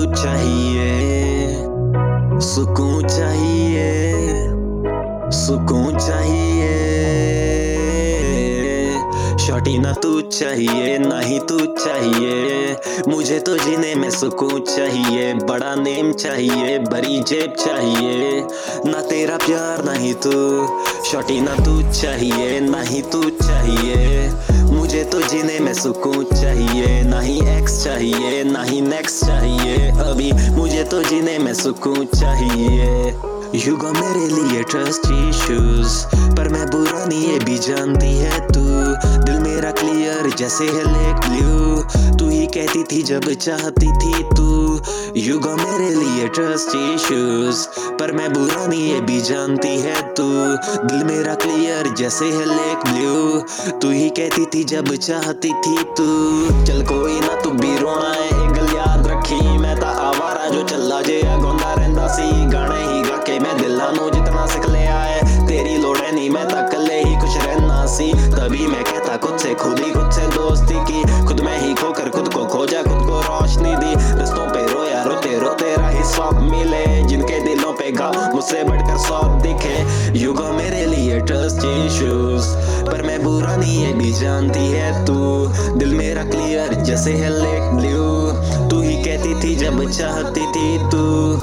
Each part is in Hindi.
चाहिए, सुकून चाहिए, सुकून चाहिए। शॉर्टी ना तू चाहिए, ना ही तू चाहिए। मुझे तो जीने में सुकून चाहिए, बड़ा नेम चाहिए, बड़ी जेब चाहिए। ना तेरा प्यार ना ही तू, शॉर्टी ना तू चाहिए, ना ही तू चाहिए। मुझे तो जीने में सुकून चाहिए, ना ही एक्स चाहिए, ना ही नेक्स्ट चाहिए। अभी मुझे तो जीने में सुकून चाहिए। You got मेरे लिए ट्रस्ट इश्यूज, पर मैं बुरा नहीं ये भी जानती है तू। दिल मेरा क्लियर जैसे है लेक ब्लू, तू ही कहती थी जब चाहती थी तू। You got मेरे लिए ट्रस्ट इश्यूज, पर मैं बुरा नहीं ये भी जानती है तू। दिल मेरा क्लियर जैसे है लेक ब्लू, तू ही कहती थी जब चाहती थी तू। चल कोई ना तू भी रोना है, एक गल याद रखी मैं ता आवारा जो चला जे गोंदा रहंदा सी। गाने ही गा के मैं दिलां नू जितना सिख ले आए, तेरी लोड़ है नहीं मैं ता कल्ले ही कुछ रहना सी। तभी मैं कहता खुद से खुद ही खुद से दोस्ती की, खुद में ही खोकर खुद को खोजा, खुद को रोशनी दी। रस्तों पे रोया रोते रोते राही सौंप मिले, जिनके दिलों पे घाव मुझसे बढ़कर सौंप दिखे। You got मेरे लिए ट्रस्ट इश्यूज, पर मैं बुरा नहीं ये भी जानती है तू। दिल मेरा क्लियर जैसे है लेक ब्लू, तू ही कहती थी जब चाहती थी तू।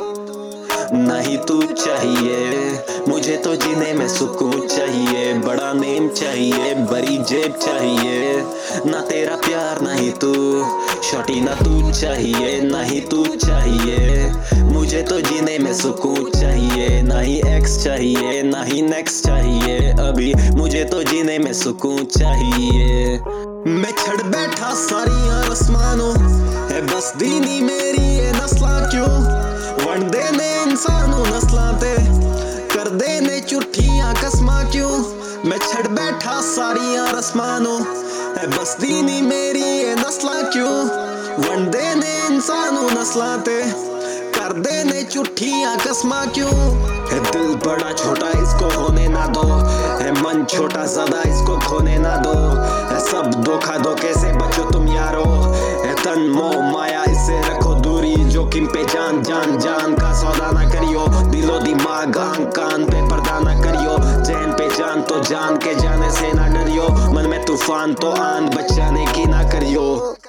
नहीं तू चाहिए, मुझे तो जीने में सुकून चाहिए, बड़ा नेम चाहिए, बड़ी जेब चाहिए। ना तेरा प्यार ना ही तू, शॉर्टी ना तू चाहिए, ना ही तू चाहिए। मुझे तो जीने में सुकून चाहिए, ना ही एक्स चाहिए, ना ही नेक्स्ट चाहिए। अभी मुझे तो जीने में सुकून चाहिए। मैं छड़ बैठा सारियां रस्मानों, है बस दीनी मेरी ये नस्ला क्यों। वंड देने इंसानों नस्लां ते, कर देने झूठियां कसमां क्यों। मैं छड़ बैठा सारियां रस्मानों, है बस दीनी मेरी ये नस्लां क्यों। वंड देने इंसानों नस्लां ते, कर देने झूठियां कसमां क्यों। है दिल बड़ा छोटा इसको होने ना दो, है मन छोटा ज्यादा इसको खोने ना दो। है सब धोखा धोखे से बचो तुम यारो, है तन मोह माया इससे रखो दूरी। जोखिम पे जान जान जान का सौदा ना करियो, दिलो दिमाग आंख कान पे पर्दा ना करियो। जहन पे जान तो जान के जाने से ना डरियो, मन में तूफान तो आन बचाने की ना करियो।